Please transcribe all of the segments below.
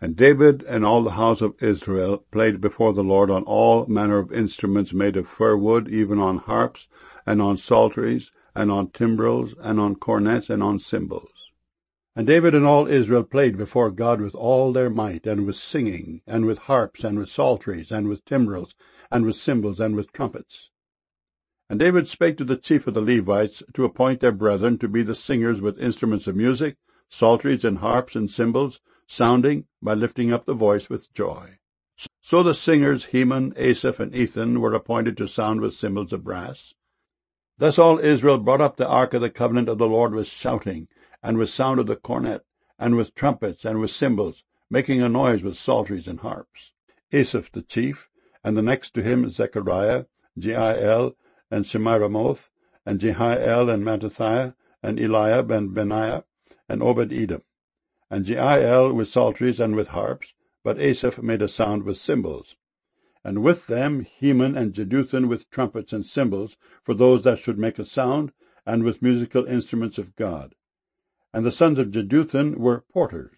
And David and all the house of Israel played before the Lord on all manner of instruments made of fir wood, even on harps, and on psalteries, and on timbrels, and on cornets, and on cymbals. And David and all Israel played before God with all their might, and with singing, and with harps, and with psalteries, and with timbrels, and with cymbals, and with trumpets. And David spake to the chief of the Levites to appoint their brethren to be the singers with instruments of music, psalteries, and harps, and cymbals, sounding by lifting up the voice with joy. So the singers Heman, Asaph, and Ethan were appointed to sound with cymbals of brass. Thus all Israel brought up the ark of the covenant of the Lord with shouting, and with sound of the cornet, and with trumpets, and with cymbals, making a noise with psalteries and harps. Asaph the chief, and the next to him Zechariah, Jeiel, and Shemiramoth, and Jehiel, and Mattithiah, and Eliab, and Benaiah, and Obed-Edom. And Jeiel with psalteries and with harps, but Asaph made a sound with cymbals. And with them Heman and Jeduthun with trumpets and cymbals, for those that should make a sound, and with musical instruments of God. And the sons of Jeduthun were porters.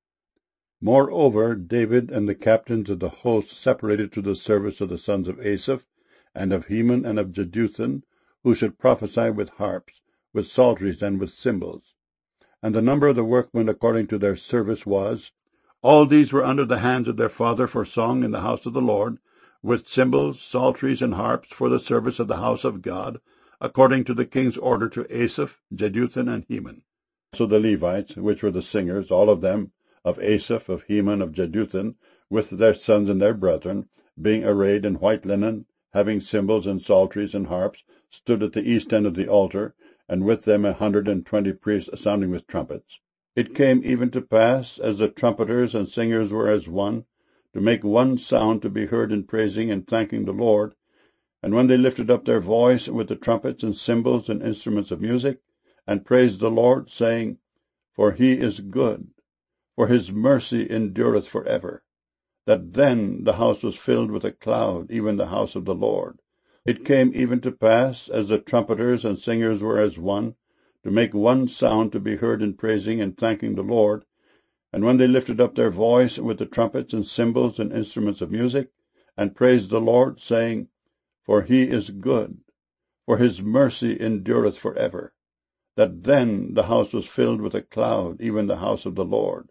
Moreover, David and the captains of the host separated to the service of the sons of Asaph, and of Heman and of Jeduthun, who should prophesy with harps, with psalteries, and with cymbals. And the number of the workmen according to their service was, all these were under the hands of their father for song in the house of the Lord, with cymbals, psalteries, and harps for the service of the house of God, according to the king's order to Asaph, Jeduthun, and Heman. So the Levites, which were the singers, all of them, of Asaph, of Heman, of Jeduthun, with their sons and their brethren, being arrayed in white linen, having cymbals and psalteries and harps, stood at the east end of the altar, and with them 120 priests sounding with trumpets. It came even to pass, as the trumpeters and singers were as one, to make one sound to be heard in praising and thanking the Lord. And when they lifted up their voice with the trumpets and cymbals and instruments of music, and praised the Lord, saying, For he is good, for his mercy endureth for ever, that then the house was filled with a cloud, even the house of the Lord. It came even to pass, as the trumpeters and singers were as one, to make one sound to be heard in praising and thanking the Lord. And when they lifted up their voice with the trumpets and cymbals and instruments of music, and praised the Lord, saying, For he is good, for his mercy endureth for ever, that then the house was filled with a cloud, even the house of the Lord.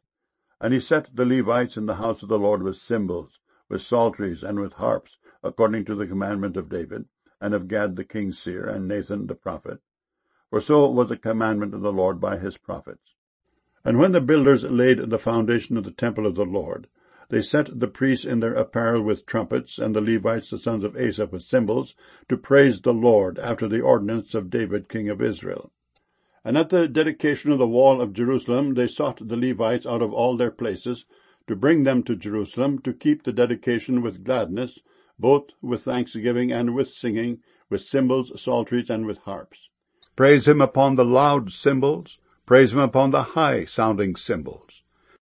And he set the Levites in the house of the Lord with cymbals, with psalteries, and with harps, according to the commandment of David, and of Gad the king's seer, and Nathan the prophet. For so was the commandment of the Lord by his prophets. And when the builders laid the foundation of the temple of the Lord, they set the priests in their apparel with trumpets, and the Levites the sons of Asaph with cymbals, to praise the Lord, after the ordinance of David king of Israel. And at the dedication of the wall of Jerusalem they sought the Levites out of all their places, to bring them to Jerusalem, to keep the dedication with gladness, both with thanksgiving and with singing, with cymbals, psalteries, and with harps. Praise him upon the loud cymbals, praise him upon the high-sounding cymbals.